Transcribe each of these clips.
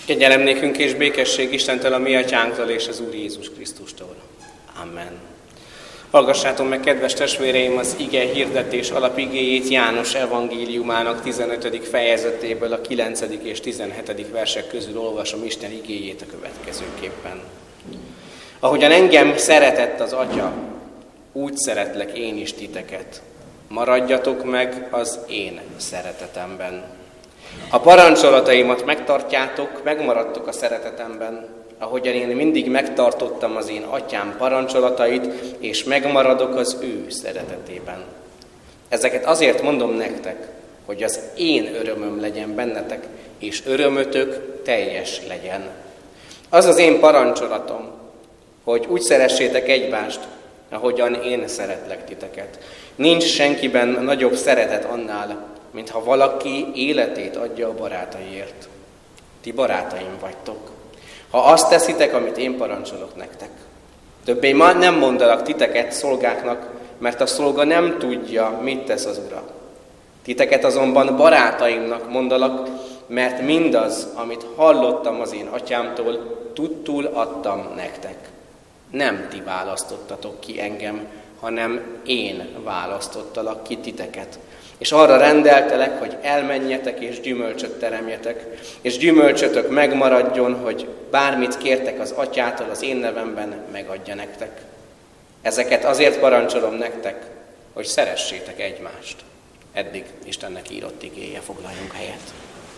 Kegyelem nékünk és békesség Istentől, a mi atyánktól és az Úr Jézus Krisztustól. Amen. Hallgassátok meg, kedves testvéreim, az ige hirdetés alapigéjét János evangéliumának 15. fejezetéből a 9. és 17. versek közül olvasom Isten igéjét a következőképpen. Ahogyan engem szeretett az Atya, úgy szeretlek én is titeket. Maradjatok meg az én szeretetemben. Ha parancsolataimat megtartjátok, megmaradtok a szeretetemben, ahogyan én mindig megtartottam az én atyám parancsolatait, és megmaradok az ő szeretetében. Ezeket azért mondom nektek, hogy az én örömöm legyen bennetek, és örömötök teljes legyen. Az az én parancsolatom, hogy úgy szeressétek egymást, ahogyan én szeretlek titeket. Nincs senkiben nagyobb szeretet annál, mintha valaki életét adja a barátaiért. Ti barátaim vagytok, ha azt teszitek, amit én parancsolok nektek. Többé nem mondalak titeket szolgáknak, mert a szolga nem tudja, mit tesz az ura. Titeket azonban barátaimnak mondalak, mert mindaz, amit hallottam az én atyámtól, tudtul adtam nektek. Nem ti választottatok ki engem, hanem én választottalak ki titeket. És arra rendeltelek, hogy elmenjetek és gyümölcsöt teremjetek, és gyümölcsötök megmaradjon, hogy bármit kértek az atyától az én nevemben, megadja nektek. Ezeket azért parancsolom nektek, hogy szeressétek egymást. Eddig Istennek írott igéje, foglaljunk helyet.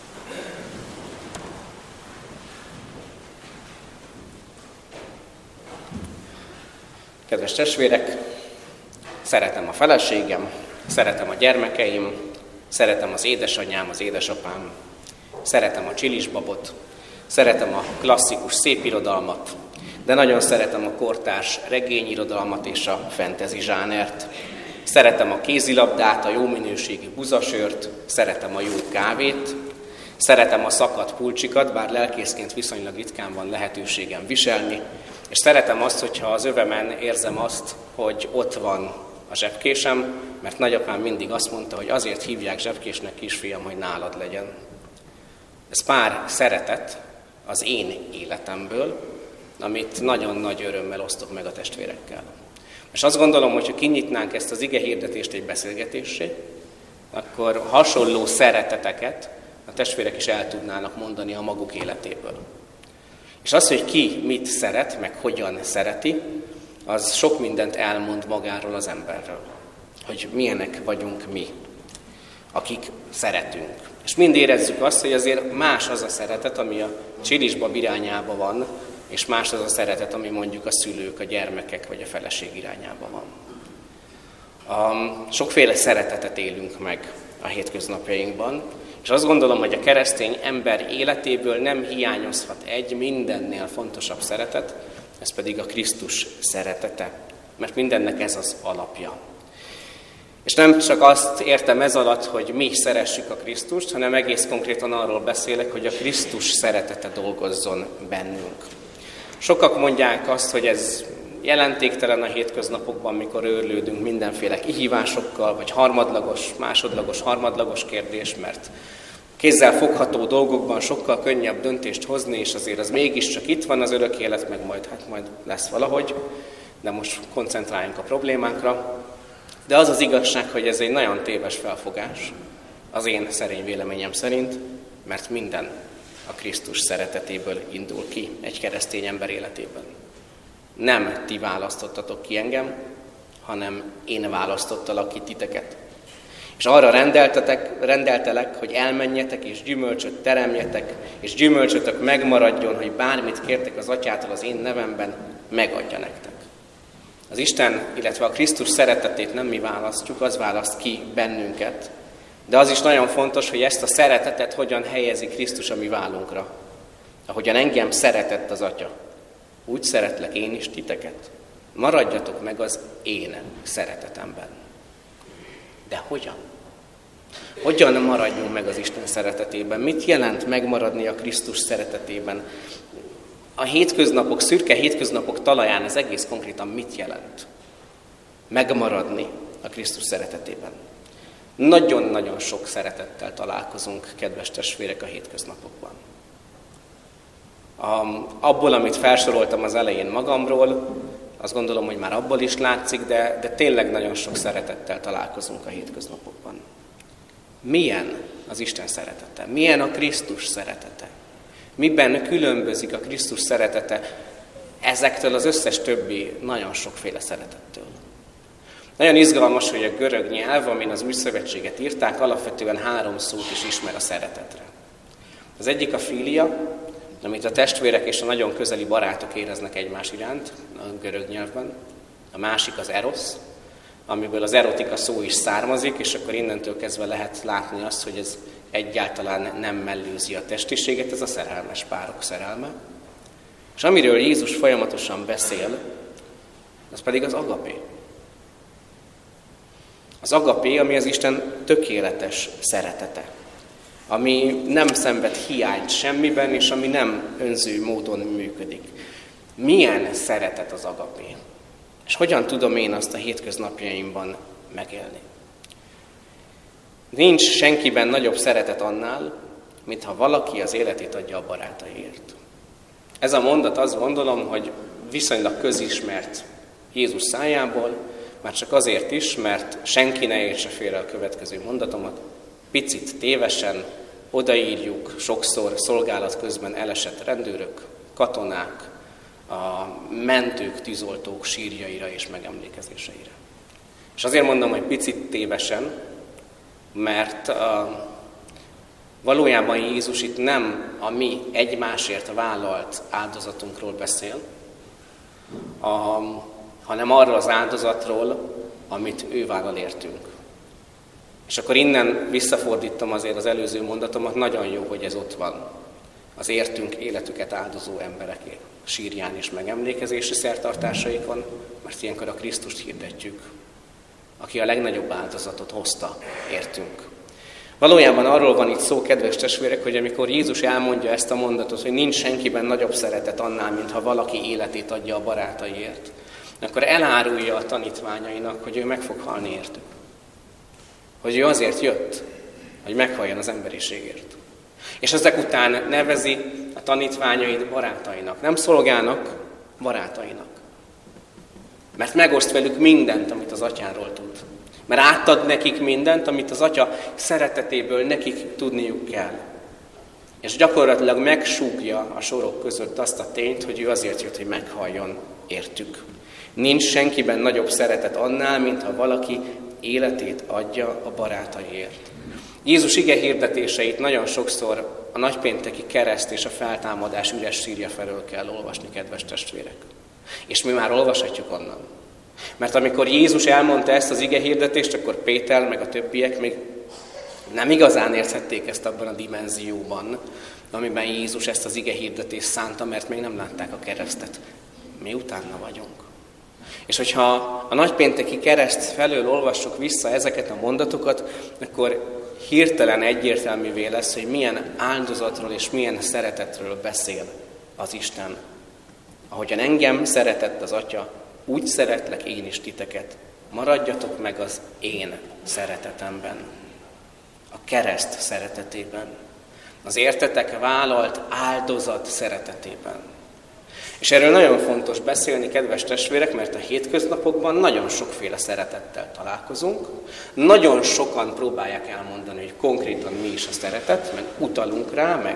Kedves testvérek, szeretem a feleségem, szeretem a gyermekeim, szeretem az édesanyám, az édesapám, szeretem a csilisbabot, szeretem a klasszikus szépirodalmat, de nagyon szeretem a kortárs regényirodalmat és a fantasy zsánert. Szeretem a kézilabdát, a jó minőségű buzasört, szeretem a jó kávét, szeretem a szakadt pulcsikat, bár lelkészként viszonylag ritkán van lehetőségem viselni, és szeretem azt, hogyha az övemen érzem azt, hogy ott van a zsebkésem, mert nagyapám mindig azt mondta, hogy azért hívják zsebkésnek, kisfiam, hogy nálad legyen. Ez pár szeretet az én életemből, amit nagyon nagy örömmel osztok meg a testvérekkel. És azt gondolom, hogy ha kinyitnánk ezt az ige hirdetést egy beszélgetésre, akkor hasonló szereteteket a testvérek is el tudnának mondani a maguk életéből. És az, hogy ki mit szeret, meg hogyan szereti, az sok mindent elmond magáról az emberről. Hogy milyenek vagyunk mi, akik szeretünk. És mind érezzük azt, hogy azért más az a szeretet, ami a csilisbab irányába van, és más az a szeretet, ami mondjuk a szülők, a gyermekek vagy a feleség irányába van. Sokféle szeretetet élünk meg a hétköznapjainkban, és azt gondolom, hogy a keresztény ember életéből nem hiányozhat egy mindennél fontosabb szeretet, ez pedig a Krisztus szeretete, mert mindennek ez az alapja. És nem csak azt értem ez alatt, hogy mi szeressük a Krisztust, hanem egész konkrétan arról beszélek, hogy a Krisztus szeretete dolgozzon bennünk. Sokak mondják azt, hogy ez jelentéktelen a hétköznapokban, mikor őrlődünk mindenféle kihívásokkal, vagy harmadlagos kérdés, mert kézzel fogható dolgokban sokkal könnyebb döntést hozni, és azért az mégiscsak itt van az örök élet, meg majd lesz valahogy, de most koncentráljunk a problémánkra. De az az igazság, hogy ez egy nagyon téves felfogás, az én szerény véleményem szerint, mert minden a Krisztus szeretetéből indul ki egy keresztény ember életében. Nem ti választottatok ki engem, hanem én választottalak ki titeket. És arra rendeltelek, hogy elmenjetek és gyümölcsöt teremjetek, és gyümölcsötök megmaradjon, hogy bármit kértek az atyától az én nevemben, megadja nektek. Az Isten, illetve a Krisztus szeretetét nem mi választjuk, az választ ki bennünket. De az is nagyon fontos, hogy ezt a szeretetet hogyan helyezi Krisztus a mi vállunkra. Ahogyan engem szeretett az Atya, úgy szeretlek én is titeket. Maradjatok meg az én szeretetemben. De hogyan? Hogyan maradjunk meg az Isten szeretetében? Mit jelent megmaradni a Krisztus szeretetében? A hétköznapok, szürke hétköznapok talaján ez egész konkrétan mit jelent? Megmaradni a Krisztus szeretetében. Nagyon-nagyon sok szeretettel találkozunk, kedves testvérek, a hétköznapokban. Abból, amit felsoroltam az elején magamról, azt gondolom, hogy már abból is látszik, de tényleg nagyon sok szeretettel találkozunk a hétköznapokban. Milyen az Isten szeretete? Milyen a Krisztus szeretete? Miben különbözik a Krisztus szeretete ezektől az összes többi nagyon sokféle szeretettől? Nagyon izgalmas, hogy a görög nyelv, amin az Új Szövetséget írták, alapvetően 3 szót is ismer a szeretetre. Az egyik a filia, amit a testvérek és a nagyon közeli barátok éreznek egymás iránt a görög nyelvben. A másik az eros, amiből az erotika szó is származik, és akkor innentől kezdve lehet látni azt, hogy ez egyáltalán nem mellőzi a testiséget, ez a szerelmes párok szerelme. És amiről Jézus folyamatosan beszél, az pedig az agapé. Az agapé, ami az Isten tökéletes szeretete, ami nem szenved hiányt semmiben, és ami nem önző módon működik. Milyen szeretet az agapé? És hogyan tudom én azt a hétköznapjaimban megélni? Nincs senkiben nagyobb szeretet annál, mintha valaki az életét adja a barátaiért. Ez a mondat, azt gondolom, hogy viszonylag közismert Jézus szájából, már csak azért is, mert senki ne értse félre a következő mondatomat. Picit tévesen odaírjuk sokszor szolgálat közben elesett rendőrök, katonák, a mentők, tűzoltók sírjaira és megemlékezéseire. És azért mondom, hogy picit tévesen, mert valójában Jézus itt nem a mi egymásért vállalt áldozatunkról beszél, hanem arról az áldozatról, amit ő vállal értünk. És akkor innen visszafordítom azért az előző mondatomat, nagyon jó, hogy ez ott van. Az értünk életüket áldozó emberek sírján és megemlékezési szertartásaikon, mert ilyenkor a Krisztust hirdetjük, aki a legnagyobb áldozatot hozta értünk. Valójában arról van itt szó, kedves testvérek, hogy amikor Jézus elmondja ezt a mondatot, hogy nincs senkiben nagyobb szeretet annál, mintha valaki életét adja a barátaiért, akkor elárulja a tanítványainak, hogy ő meg fog halni értük. Hogy ő azért jött, hogy meghalljon az emberiségért. És ezek után nevezi a tanítványait barátainak. Nem szolgának, barátainak. Mert megoszt velük mindent, amit az atyáról tud. Mert átad nekik mindent, amit az atya szeretetéből nekik tudniuk kell. És gyakorlatilag megsúgja a sorok között azt a tényt, hogy ő azért jött, hogy meghalljon értük. Nincs senkiben nagyobb szeretet annál, mintha valaki életét adja a barátaiért. Jézus ige hirdetéseit nagyon sokszor a nagypénteki kereszt és a feltámadás üres sírja felől kell olvasni, kedves testvérek. És mi már olvashatjuk onnan. Mert amikor Jézus elmondta ezt az ige hirdetést, akkor Péter meg a többiek még nem igazán érthették ezt abban a dimenzióban, amiben Jézus ezt az ige hirdetést szánta, mert még nem látták a keresztet. Mi utána vagyunk. És hogyha a nagypénteki kereszt felől olvassuk vissza ezeket a mondatokat, akkor hirtelen egyértelművé lesz, hogy milyen áldozatról és milyen szeretetről beszél az Isten. Ahogyan engem szeretett az Atya, úgy szeretlek én is titeket. Maradjatok meg az én szeretetemben. A kereszt szeretetében. Az értetek vállalt áldozat szeretetében. És erről nagyon fontos beszélni, kedves testvérek, mert a hétköznapokban nagyon sokféle szeretettel találkozunk. Nagyon sokan próbálják elmondani, hogy konkrétan mi is a szeretet, meg utalunk rá, meg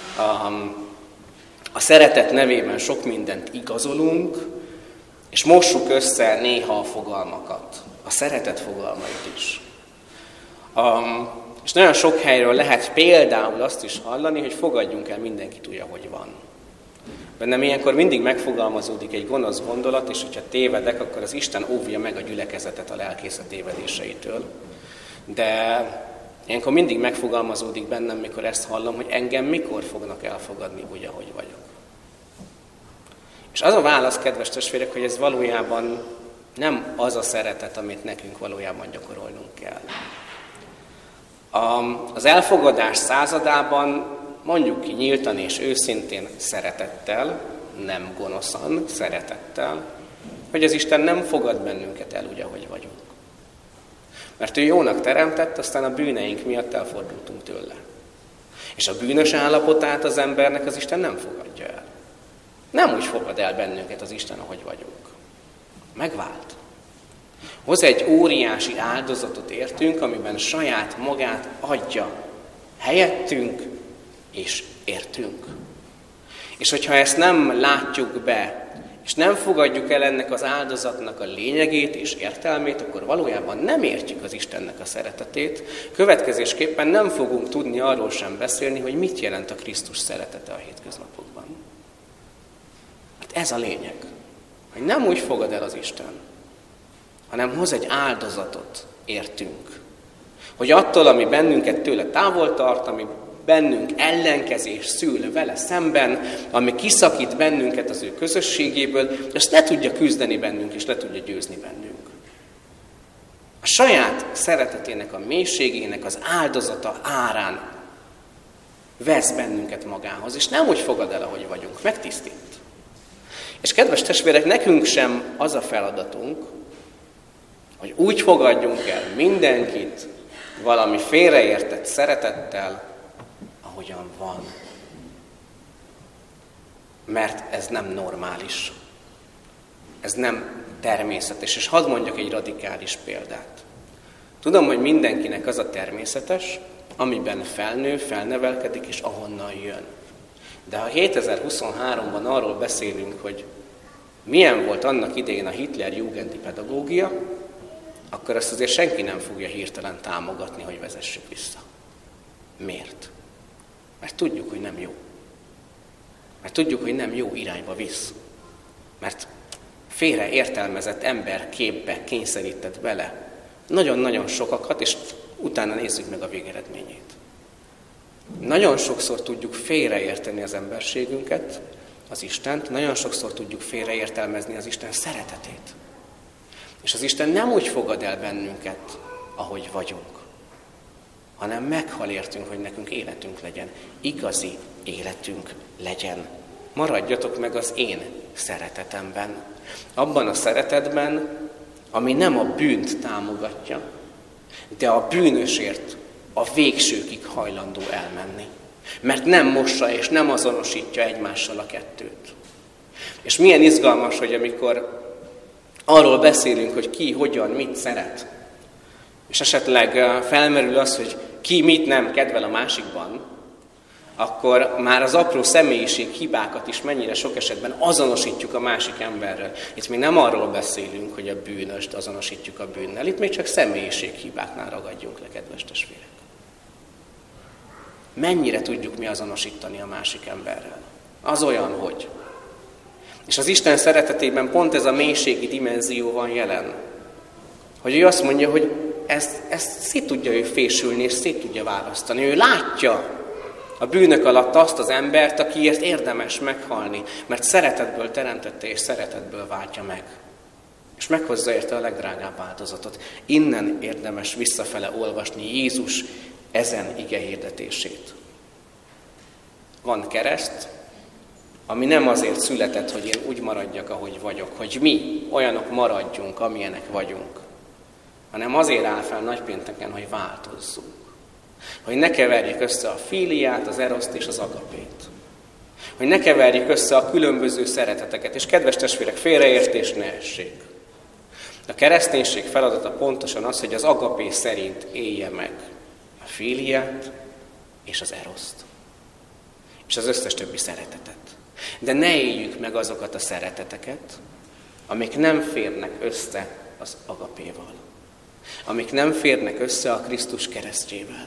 a szeretet nevében sok mindent igazolunk, és mossuk össze néha a fogalmakat, a szeretet fogalmait is. És nagyon sok helyről lehet például azt is hallani, hogy fogadjunk el mindenkit úgy, ahogy van. Bennem ilyenkor mindig megfogalmazódik egy gonosz gondolat, és hogyha tévedek, akkor az Isten óvja meg a gyülekezetet a lelkészet tévedéseitől. De ilyenkor mindig megfogalmazódik bennem, mikor ezt hallom, hogy engem mikor fognak elfogadni úgy, ahogy vagyok. És az a válasz, kedves testvérek, hogy ez valójában nem az a szeretet, amit nekünk valójában gyakorolnunk kell. Az elfogadás századában mondjuk ki nyíltan és őszintén szeretettel, nem gonoszan, szeretettel, hogy az Isten nem fogad bennünket el úgy, ahogy vagyunk. Mert ő jónak teremtett, aztán a bűneink miatt elfordultunk tőle. És a bűnös állapotát az embernek az Isten nem fogadja el. Nem úgy fogad el bennünket az Isten, ahogy vagyunk. Megvált. Hoz egy óriási áldozatot értünk, amiben saját magát adja helyettünk és értünk. És hogyha ezt nem látjuk be, és nem fogadjuk el ennek az áldozatnak a lényegét és értelmét, akkor valójában nem értjük az Istennek a szeretetét. Következésképpen nem fogunk tudni arról sem beszélni, hogy mit jelent a Krisztus szeretete a hétköznapokban. Hát ez a lényeg, hogy nem úgy fogad el az Isten, hanem hoz egy áldozatot értünk. Hogy attól, ami bennünket tőle távol tart, ami bennünk ellenkezés szül vele szemben, ami kiszakít bennünket az ő közösségéből, azt le tudja küzdeni bennünk, és le tudja győzni bennünk. A saját szeretetének a mélységének az áldozata árán vesz bennünket magához, és nem úgy fogad el, ahogy vagyunk, megtisztít. És kedves testvérek, nekünk sem az a feladatunk, hogy úgy fogadjunk el mindenkit valami félreértett szeretettel, ahogyan van. Mert ez nem normális. Ez nem természetes. És hadd mondjak egy radikális példát. Tudom, hogy mindenkinek az a természetes, amiben felnő, felnevelkedik, és ahonnan jön. De ha 2023-ban arról beszélünk, hogy milyen volt annak idején a Hitler-Jugendi pedagógia, akkor azt azért senki nem fogja hirtelen támogatni, hogy vezessük vissza. Miért? Mert tudjuk, hogy nem jó. Mert tudjuk, hogy nem jó irányba visz. Mert félre értelmezett ember képbe kényszerített bele nagyon-nagyon sokakat, és utána nézzük meg a végeredményét. Nagyon sokszor tudjuk félreérteni az emberségünket, az Istent, nagyon sokszor tudjuk félreértelmezni az Isten szeretetét. És az Isten nem úgy fogad el bennünket, ahogy vagyunk, hanem meghal értünk, hogy nekünk életünk legyen. Igazi életünk legyen. Maradjatok meg az én szeretetemben. Abban a szeretetben, ami nem a bűnt támogatja, de a bűnösért a végsőkig hajlandó elmenni. Mert nem mossa és nem azonosítja egymással a kettőt. És milyen izgalmas, hogy amikor arról beszélünk, hogy ki, hogyan, mit szeret, és esetleg felmerül az, hogy ki mit nem kedvel a másikban, akkor már az apró személyiség hibákat is mennyire sok esetben azonosítjuk a másik emberrel. Itt még nem arról beszélünk, hogy a bűnöst azonosítjuk a bűnnel, itt még csak személyiség hibáknál ragadjunk le, kedves testvérek. Mennyire tudjuk mi azonosítani a másik emberrel? Az olyan, hogy. És az Isten szeretetében pont ez a mélységi dimenzió van jelen. Hogy ő azt mondja, hogy ezt szét tudja ő fésülni, és szét tudja választani. Ő látja a bűnök alatt azt az embert, akiért érdemes meghalni, mert szeretetből teremtette, és szeretetből váltja meg. És meghozza érte a legdrágább áldozatot. Innen érdemes visszafele olvasni Jézus ezen ige hirdetését. Van kereszt, ami nem azért született, hogy én úgy maradjak, ahogy vagyok, hogy mi olyanok maradjunk, amilyenek vagyunk, hanem azért áll fel nagypénteken, hogy változzunk. Hogy ne keverjék össze a fíliát, az eroszt és az agapét. Hogy ne keverjék össze a különböző szereteteket. És kedves testvérek, félreértés ne essék. A kereszténység feladata pontosan az, hogy az agapé szerint élje meg a fíliát és az eroszt. És az összes többi szeretetet. De ne éljük meg azokat a szereteteket, amik nem férnek össze az agapéval. Amik nem férnek össze a Krisztus keresztjével.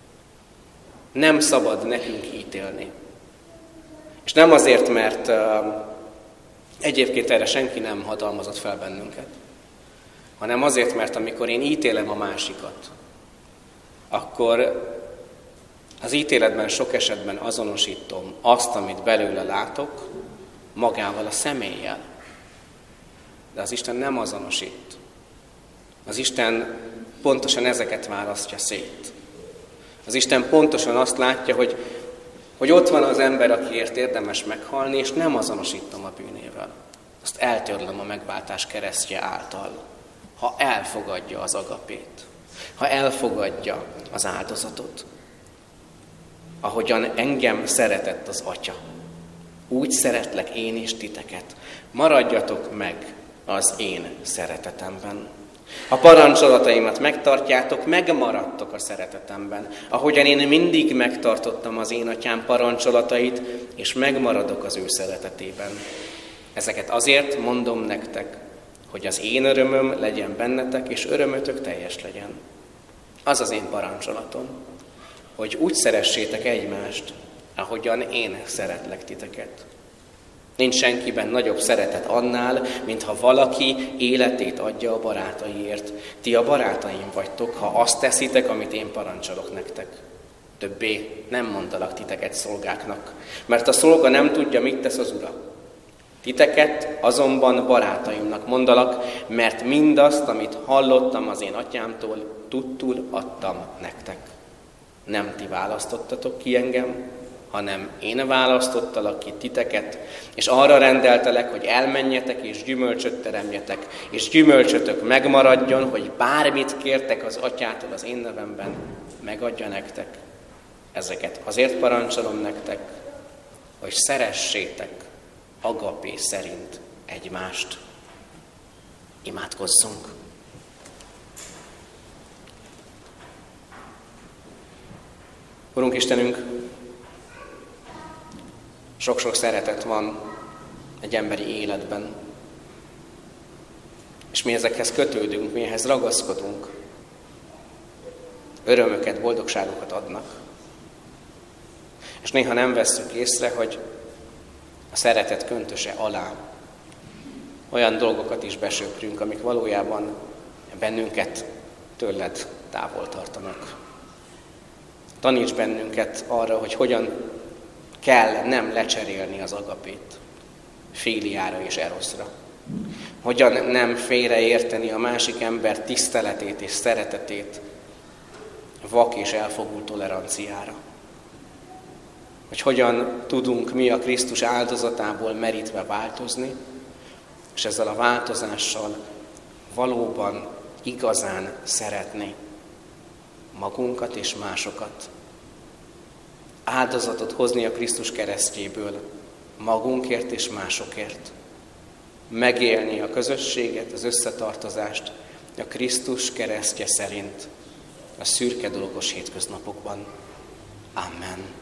Nem szabad nekünk ítélni. És nem azért, mert egyébként erre senki nem hatalmazott fel bennünket, hanem azért, mert amikor én ítélem a másikat, akkor az ítéletben sok esetben azonosítom azt, amit belőle látok, magával a személlyel. De az Isten nem azonosít. Az Isten pontosan ezeket választja szét. Az Isten pontosan azt látja, hogy ott van az ember, akiért érdemes meghalni, és nem azonosítom a bűnével. Azt eltörlöm a megváltás keresztje által, ha elfogadja az agapét, ha elfogadja az áldozatot. Ahogyan engem szeretett az Atya, Úgy szeretlek én is titeket. Maradjatok meg az én szeretetemben. Ha parancsolataimat megtartjátok, megmaradtok a szeretetemben, ahogyan én mindig megtartottam az én atyám parancsolatait, és megmaradok az ő szeretetében. Ezeket azért mondom nektek, hogy az én örömöm legyen bennetek, és örömötök teljes legyen. Az az én parancsolatom, hogy úgy szeressétek egymást, ahogyan én szeretlek titeket. Nincs senkiben nagyobb szeretet annál, mintha valaki életét adja a barátaiért. Ti a barátaim vagytok, ha azt teszitek, amit én parancsolok nektek. Többé nem mondalak titeket szolgáknak, mert a szolga nem tudja, mit tesz az ura. Titeket azonban barátaimnak mondalak, mert mindazt, amit hallottam az én atyámtól, tudtul adtam nektek. Nem ti választottatok ki engem, hanem én választottalak ki titeket, és arra rendeltelek, hogy elmenjetek és gyümölcsöt teremjetek, és gyümölcsötök megmaradjon, hogy bármit kértek az atyától az én nevemben, megadja nektek. Ezeket azért parancsolom nektek, hogy szeressétek agapé szerint egymást. Imádkozzunk! Urunk Istenünk, sok-sok szeretet van egy emberi életben, és mi ezekhez kötődünk, mi ehhez ragaszkodunk. Örömöket, boldogságokat adnak. És néha nem vesszük észre, hogy a szeretet köntöse alá olyan dolgokat is besöprünk, amik valójában bennünket tőled távol tartanak. Taníts bennünket arra, hogy hogyan kell nem lecserélni az agapét filiára és eroszra. Hogyan nem félreérteni a másik ember tiszteletét és szeretetét vak és elfogult toleranciára. Hogy hogyan tudunk mi a Krisztus áldozatából merítve változni, és ezzel a változással valóban igazán szeretni magunkat és másokat. Áldozatot hozni a Krisztus keresztjéből magunkért és másokért. Megélni a közösséget, az összetartozást a Krisztus keresztje szerint a szürke dolgos hétköznapokban. Amen.